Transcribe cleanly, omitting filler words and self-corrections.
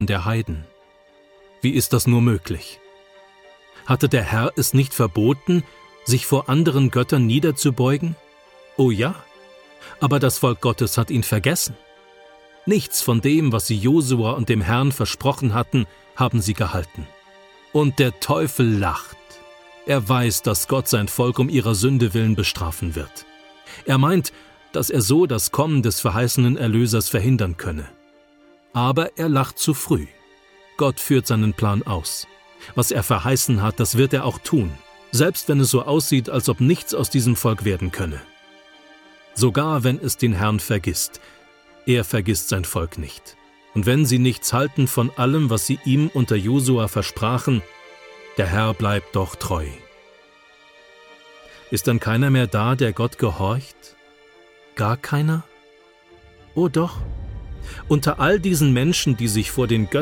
der Heiden. Wie ist das nur möglich? Hatte der Herr es nicht verboten, sich vor anderen Göttern niederzubeugen? Oh ja, aber das Volk Gottes hat ihn vergessen. Nichts von dem, was sie Josua und dem Herrn versprochen hatten, haben sie gehalten. Und der Teufel lacht. Er weiß, dass Gott sein Volk um ihrer Sünde willen bestrafen wird. Er meint, dass er so das Kommen des verheißenen Erlösers verhindern könne. Aber er lacht zu früh. Gott führt seinen Plan aus. Was er verheißen hat, das wird er auch tun, selbst wenn es so aussieht, als ob nichts aus diesem Volk werden könne. Sogar wenn es den Herrn vergisst, er vergisst sein Volk nicht. Und wenn sie nichts halten von allem, was sie ihm unter Josua versprachen, der Herr bleibt doch treu. Ist dann keiner mehr da, der Gott gehorcht? Gar keiner? Oh doch. Unter all diesen Menschen, die sich vor den Göttern